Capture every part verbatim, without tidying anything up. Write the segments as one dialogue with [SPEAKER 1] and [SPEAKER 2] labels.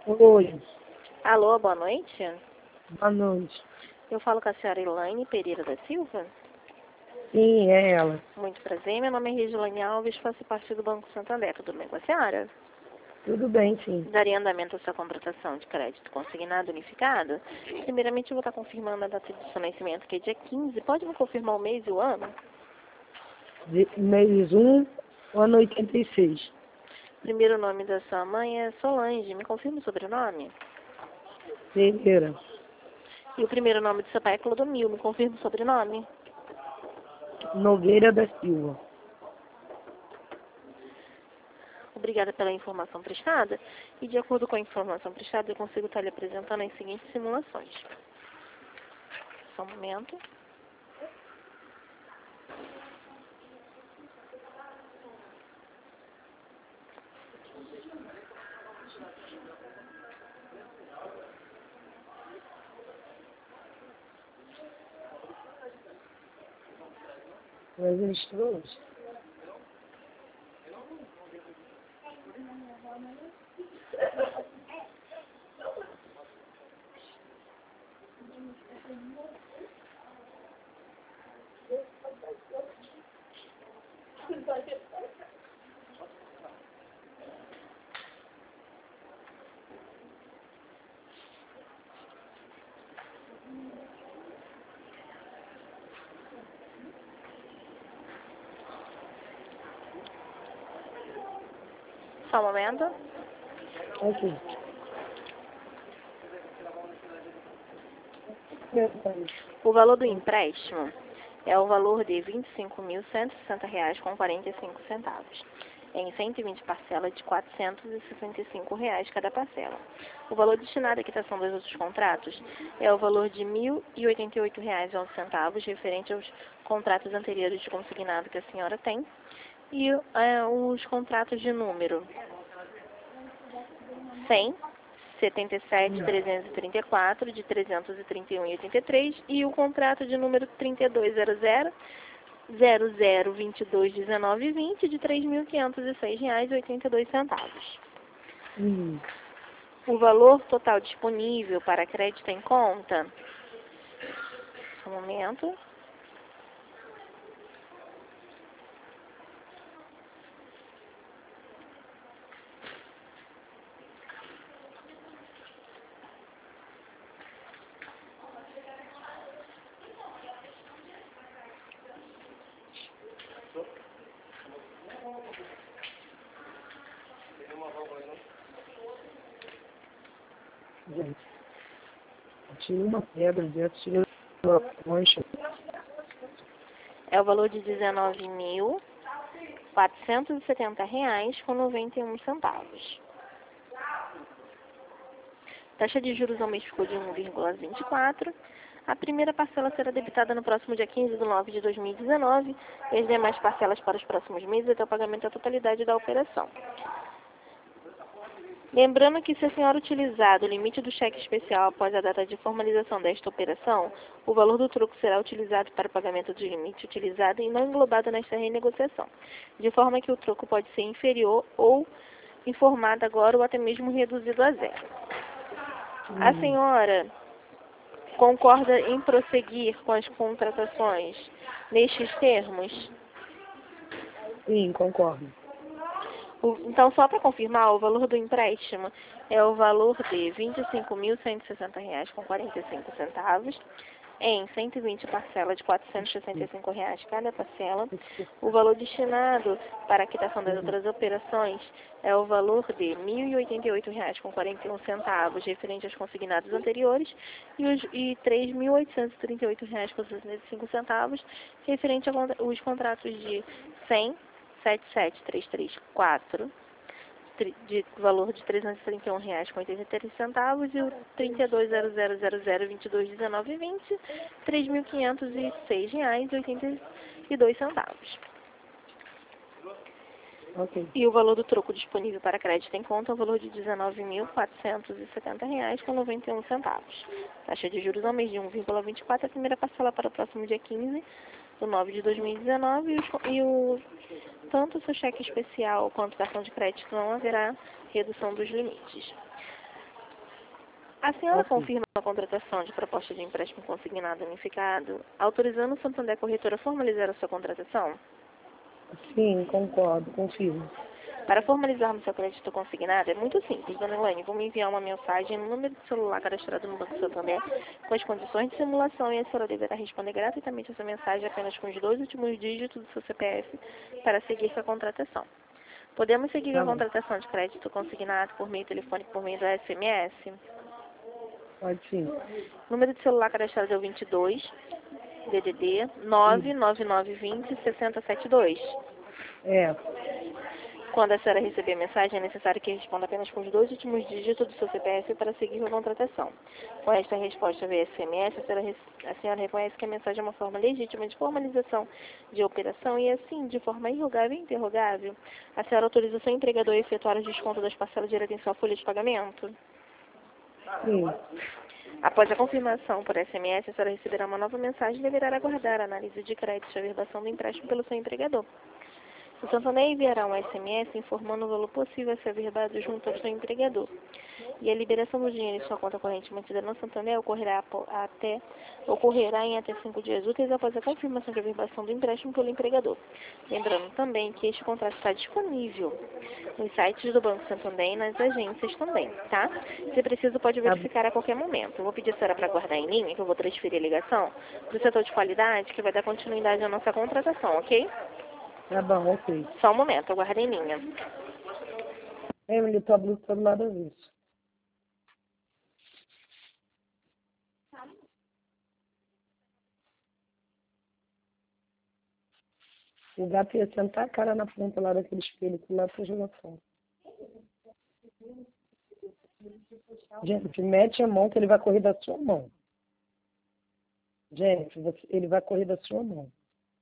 [SPEAKER 1] Oi,
[SPEAKER 2] Alô, boa noite.
[SPEAKER 1] boa noite.
[SPEAKER 2] Eu falo com a senhora Elaine Pereira da Silva.
[SPEAKER 1] Sim, é ela.
[SPEAKER 2] Muito prazer, meu nome é Regiane Alves, faço parte do Banco Santander. Tudo bem com a senhora?
[SPEAKER 1] Tudo bem, sim.
[SPEAKER 2] Daria andamento à sua contratação de crédito consignado unificado? Primeiramente, eu vou estar confirmando a data de seu nascimento, que é dia quinze. Pode me confirmar o mês e o ano?
[SPEAKER 1] De, mês um, ano oitenta e seis.
[SPEAKER 2] Primeiro nome da sua mãe é Solange. Me confirma o sobrenome?
[SPEAKER 1] Pereira.
[SPEAKER 2] E o primeiro nome do seu pai é Clodomil. Me confirma o sobrenome?
[SPEAKER 1] Nogueira da Silva.
[SPEAKER 2] Obrigada pela informação prestada. E de acordo com a informação prestada, eu consigo estar lhe apresentando as seguintes simulações. Só um momento.
[SPEAKER 1] Mas ele estudou hoje.
[SPEAKER 2] Só um momento.
[SPEAKER 1] Ok.
[SPEAKER 2] O valor do empréstimo é o valor de vinte e cinco mil cento e sessenta reais com quarenta e cinco centavos, em cento e vinte parcelas de quatrocentos e sessenta e cinco reais cada parcela. O valor destinado à quitação dos outros contratos é o valor de mil e oitenta e oito reais e onze centavos, referente aos contratos anteriores de consignado que a senhora tem, e é, os contratos de número cem, setenta e sete, trezentos e trinta e quatro, de trezentos e trinta e um e oitenta e três, e o contrato de número trinta e dois zero zero, zero zero vinte e dois dezenove e vinte, de três mil quinhentos e seis reais e oitenta e dois centavos.
[SPEAKER 1] Hum.
[SPEAKER 2] O valor total disponível para crédito em conta, um momento,
[SPEAKER 1] Gente, tinha uma pedra dentro, tinha uma concha.
[SPEAKER 2] é o valor de dezenove mil quatrocentos e setenta reais com noventa e um centavos. Taxa de juros ao mês ficou de um vírgula vinte e quatro. A primeira parcela será debitada no próximo dia quinze de nove de dois mil e dezenove e as demais parcelas para os próximos meses até o pagamento da totalidade da operação. Lembrando que se a senhora utilizar o limite do cheque especial após a data de formalização desta operação, o valor do troco será utilizado para o pagamento do limite utilizado e não englobado nesta renegociação, de forma que o troco pode ser inferior ou informado agora ou até mesmo reduzido a zero. A senhora concorda em prosseguir com as contratações nestes termos?
[SPEAKER 1] Sim, concordo.
[SPEAKER 2] O- Então, só para confirmar, o valor do empréstimo é o valor de vinte e cinco mil cento e sessenta reais com quarenta e cinco centavos, em cento e vinte parcelas de quatrocentos e sessenta e cinco reais cada parcela. O valor destinado para a quitação das outras operações é o valor de mil e oitenta e oito reais com quarenta e um centavos, referente aos consignados anteriores, e, os, e três mil oitocentos e trinta e oito reais com sessenta e cinco centavos, referente aos contratos de cem, sete sete três três quatro, de valor de trezentos e trinta e um reais com oitenta e três centavos, e o trinta e dois zero zero zero zero vinte e dois dezenove vinte, três mil quinhentos e seis reais e oitenta e dois centavos.
[SPEAKER 1] Ok.
[SPEAKER 2] E o valor do troco disponível para crédito em conta é o valor de dezenove mil quatrocentos e setenta reais com noventa e um centavos. Taxa de juros ao mês de um vírgula vinte e quatro, a primeira parcela para o próximo dia quinze do nove de dois mil e dezenove, e, os, e o, tanto o seu cheque especial quanto o cartão de crédito não haverá redução dos limites. A senhora
[SPEAKER 1] Ok.
[SPEAKER 2] confirma a contratação de proposta de empréstimo consignado unificado, autorizando o Santander Corretora a formalizar a sua contratação?
[SPEAKER 1] Sim, concordo, confirmo.
[SPEAKER 2] Para formalizarmos seu crédito consignado é muito simples, dona Elaine. Vou me enviar uma mensagem no número de celular cadastrado no Banco Santander com as condições de simulação e a senhora deverá responder gratuitamente essa mensagem apenas com os dois últimos dígitos do seu C P F para seguir com a contratação. Podemos seguir
[SPEAKER 1] Tá
[SPEAKER 2] a
[SPEAKER 1] bom.
[SPEAKER 2] contratação de crédito consignado por meio telefônico por meio do S M S?
[SPEAKER 1] Pode sim.
[SPEAKER 2] Número de celular cadastrado é o vinte e dois, D D D, nove nove nove dois zero, seis zero sete dois.
[SPEAKER 1] É,
[SPEAKER 2] Quando a senhora receber a mensagem, é necessário que responda apenas com os dois últimos dígitos do seu C P F para seguir com a contratação. Com esta resposta via S M S, a senhora, re- a senhora reconhece que a mensagem é uma forma legítima de formalização de operação e, assim, de forma irrogável e interrogável, a senhora autoriza o seu empregador a efetuar o desconto das parcelas direto em sua folha de pagamento?
[SPEAKER 1] sim.
[SPEAKER 2] Após a confirmação por S M S, a senhora receberá uma nova mensagem e deverá aguardar a análise de crédito e a averbação do empréstimo pelo seu empregador. O Santander enviará um S M S informando o valor possível a ser averbado junto ao seu empregador. E a liberação do dinheiro em sua conta corrente mantida no Santander ocorrerá, apo- até, ocorrerá em até cinco dias úteis após a confirmação de averbação do empréstimo pelo empregador. Lembrando também que este contrato está disponível nos sites do Banco Santander e nas agências também, tá? Se preciso, pode
[SPEAKER 1] Tá,
[SPEAKER 2] verificar a qualquer momento. Eu vou pedir a senhora para aguardar em linha, que eu vou transferir a ligação para o setor de qualidade, que vai dar continuidade à nossa contratação, ok?
[SPEAKER 1] tá bom, ok.
[SPEAKER 2] Só um momento, aguarda em linha.
[SPEAKER 1] Emily, tua blusa tá do lado avesso. O gato ia sentar a cara na ponta lá daquele espelho que lá pra jogar fora. Gente, mete a mão que ele vai correr da sua mão. Gente, você- ele vai correr da sua mão.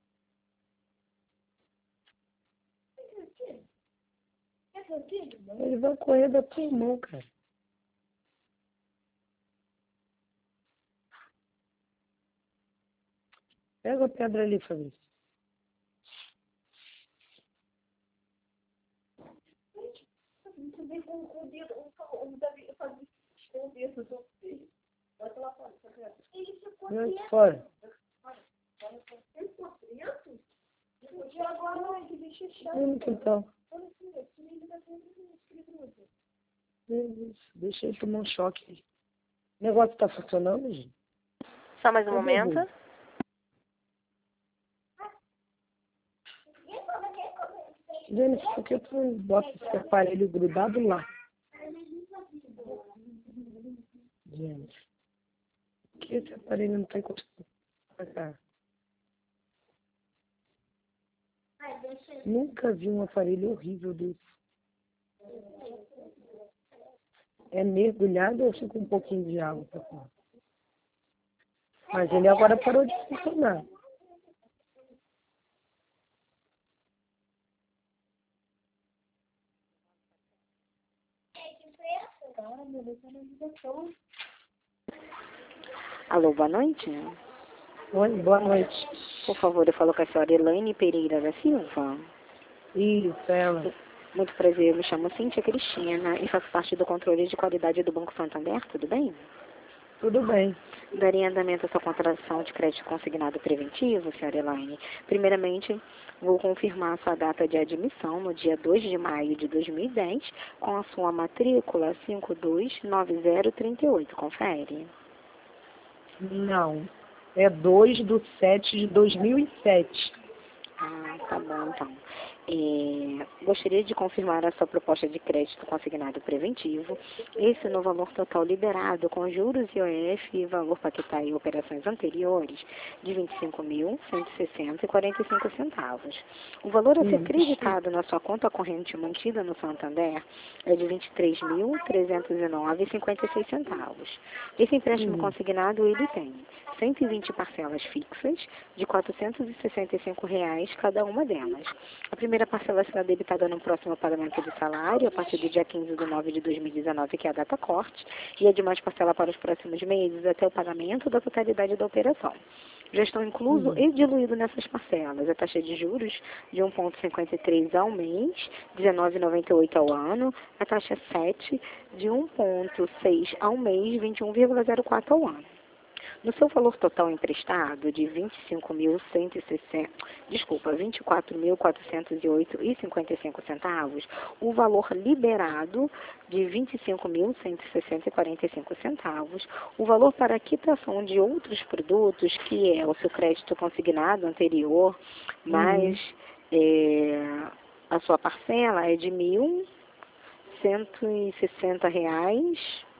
[SPEAKER 1] Ele vai correr da tua mão, cara. Pega a pedra ali, Fabrício. Vai fora. Vai no quintal. Isso, deixa ele tomar um choque aí. O negócio tá funcionando, gente?
[SPEAKER 2] Só mais um
[SPEAKER 1] Cadê o
[SPEAKER 2] momento.
[SPEAKER 1] Rui? Gente, por que tu não bota esse aparelho grudado lá? Gente, por que esse aparelho não tá encostado pra cá? Nunca vi um aparelho horrível desse. É mergulhado ou fica um pouquinho de água pra fora? Mas ele agora parou de funcionar.
[SPEAKER 2] Alô, boa noite.
[SPEAKER 1] Oi, boa noite.
[SPEAKER 2] Por favor, eu falo com a senhora Elaine Pereira da Silva.
[SPEAKER 1] Isso, ela.
[SPEAKER 2] Muito prazer, eu me chamo Cíntia Cristina e faço parte do controle de qualidade do Banco Santander, tudo bem?
[SPEAKER 1] Tudo bem.
[SPEAKER 2] Daria andamento à sua contratação de crédito consignado preventivo, senhora Elaine. Primeiramente, vou confirmar a sua data de admissão no dia dois de maio de dois mil e dez, com a sua matrícula cinco dois nove zero três oito. Confere.
[SPEAKER 1] Não. É dois de sete de dois mil e sete.
[SPEAKER 2] Ah, tá bom, então. É, gostaria de confirmar a sua proposta de crédito consignado preventivo. Esse no valor total liberado com juros I O F e valor paquetá e operações anteriores de vinte e cinco mil cento e sessenta reais e quarenta e cinco centavos. O valor a ser
[SPEAKER 1] Hum.
[SPEAKER 2] creditado na sua conta corrente mantida no Santander é de vinte e três mil trezentos e nove reais e cinquenta e seis centavos. Esse empréstimo
[SPEAKER 1] Hum.
[SPEAKER 2] consignado ele tem cento e vinte parcelas fixas de quatrocentos e sessenta e cinco reais cada uma delas. A primeira parcela será debitada no próximo pagamento de salário, a partir do dia quinze de nove de dois mil e dezenove, que é a data corte, e a demais parcela para os próximos meses até o pagamento da totalidade da operação.
[SPEAKER 3] já estão incluso
[SPEAKER 1] Uhum.
[SPEAKER 3] e diluído nessas parcelas. A taxa de juros de um vírgula cinquenta e três ao mês, dezenove vírgula noventa e oito ao ano, a taxa sete de um vírgula seis ao mês, vinte e um vírgula zero quatro ao ano. No seu valor total emprestado de vinte e cinco mil cento e sessenta, desculpa, vinte e quatro mil quatrocentos e oito vírgula cinquenta e cinco centavos, o valor liberado de vinte e cinco mil cento e sessenta vírgula quarenta e cinco centavos, o valor para quitação de outros produtos, que é o seu crédito consignado anterior, mais
[SPEAKER 1] Uhum.
[SPEAKER 3] é, a sua parcela é de mil cento e sessenta reais,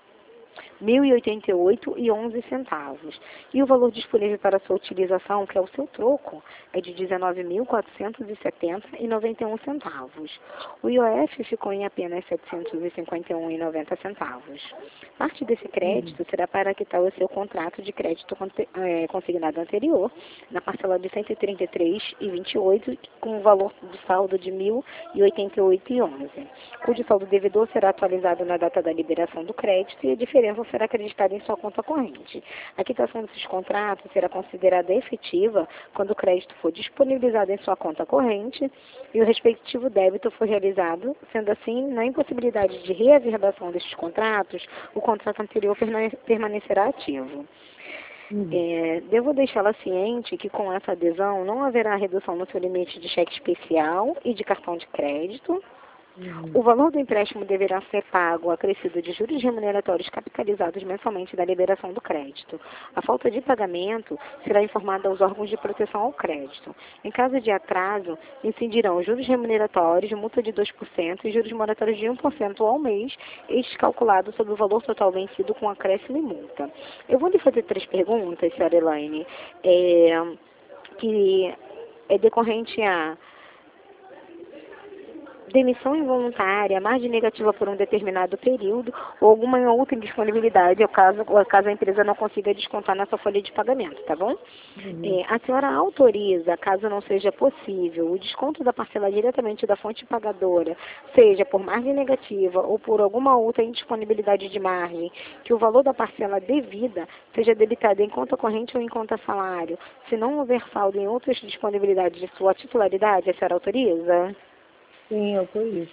[SPEAKER 3] mil e oitenta e oito reais e onze centavos. E o valor disponível para sua utilização, que é o seu troco, é de dezenove mil quatrocentos e setenta reais e noventa e um centavos. O I O F ficou em apenas setecentos e cinquenta e um reais e noventa centavos. Parte desse crédito será para quitar o seu contrato de crédito é, consignado anterior, na parcela de cento e trinta e três reais e vinte e oito centavos, com o valor de saldo de mil e oitenta e oito reais e onze centavos, cujo saldo devedor será atualizado na data da liberação do crédito e a diferença será acreditada em sua conta corrente. A quitação desses contratos será considerada efetiva quando o crédito for disponibilizado em sua conta corrente e o respectivo débito for realizado, sendo assim, na impossibilidade de reaverbação destes contratos, o contrato anterior permanecerá ativo.
[SPEAKER 1] Uhum.
[SPEAKER 3] É, devo deixá-la ciente que com essa adesão não haverá redução no seu limite de cheque especial e de cartão de crédito.
[SPEAKER 1] Uhum.
[SPEAKER 3] O valor do empréstimo deverá ser pago acrescido de juros remuneratórios capitalizados mensalmente da liberação do crédito. A falta de pagamento será informada aos órgãos de proteção ao crédito. Em caso de atraso, incidirão juros remuneratórios, multa de dois por cento e juros moratórios de um por cento ao mês, estes calculados sobre o valor total vencido com acréscimo e multa. Eu vou lhe fazer três perguntas, senhora Elaine, é, que é decorrente a demissão involuntária, margem negativa por um determinado período ou alguma outra indisponibilidade, caso, caso a empresa não consiga descontar na sua folha de pagamento, tá bom?
[SPEAKER 1] Uhum.
[SPEAKER 3] É, a senhora autoriza, caso não seja possível, o desconto da parcela diretamente da fonte pagadora, seja por margem negativa ou por alguma outra indisponibilidade de margem, que o valor da parcela devida seja debitado em conta corrente ou em conta salário, se não houver saldo em outras disponibilidades de sua titularidade, a senhora autoriza?
[SPEAKER 1] Sim, autorizo.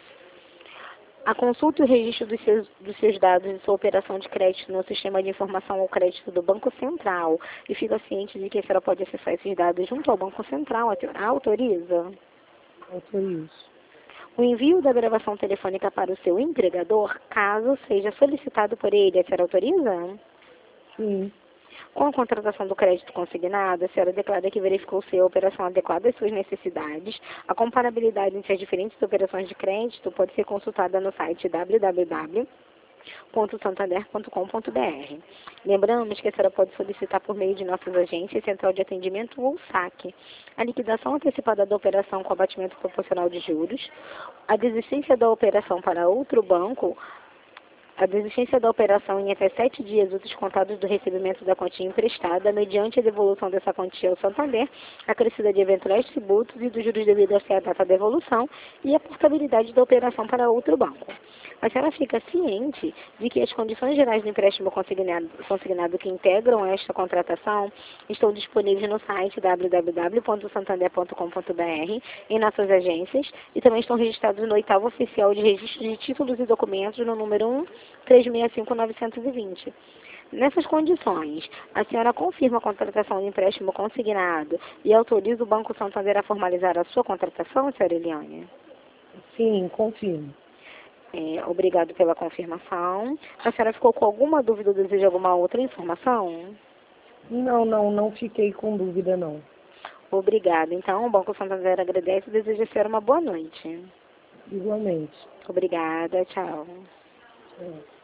[SPEAKER 3] A consulta e o registro dos seus, dos seus dados de sua operação de crédito no sistema de informação ao crédito do Banco Central e fica ciente de que a senhora pode acessar esses dados junto ao Banco Central. A senhora autoriza?
[SPEAKER 1] Autorizo.
[SPEAKER 3] O envio da gravação telefônica para o seu empregador, caso seja solicitado por ele, a senhora autoriza?
[SPEAKER 1] Sim.
[SPEAKER 3] Com a contratação do crédito consignado, a senhora declara que verificou se a operação adequada às suas necessidades. A comparabilidade entre as diferentes operações de crédito pode ser consultada no site w w w ponto santander ponto com ponto b r. Lembramos que a senhora pode solicitar por meio de nossas agências, central de atendimento ou saque, a liquidação antecipada da operação com abatimento proporcional de juros, a desistência da operação para outro banco, a desistência da operação em até sete dias úteis contados do recebimento da quantia emprestada, mediante a devolução dessa quantia ao Santander, acrescida de eventuais tributos e dos juros devidos à data da devolução, e a portabilidade da operação para outro banco. A senhora fica ciente de que as condições gerais do empréstimo consignado, consignado que integram esta contratação estão disponíveis no site w w w ponto santander ponto com ponto b r, em nossas agências, e também estão registrados no oitavo oficial de registro de títulos e documentos no número um três seis cinco nove dois zero. Nessas condições, a senhora confirma a contratação de empréstimo consignado e autoriza o Banco Santander a formalizar a sua contratação, senhora Eliane?
[SPEAKER 1] Sim, confirmo.
[SPEAKER 3] É, obrigado pela confirmação. A senhora ficou com alguma dúvida ou deseja alguma outra informação?
[SPEAKER 1] Não, não, não fiquei com dúvida, não.
[SPEAKER 3] Obrigada. Então, o Banco Santander agradece e deseja a senhora uma boa noite.
[SPEAKER 1] Igualmente.
[SPEAKER 3] Obrigada. Tchau.
[SPEAKER 1] É.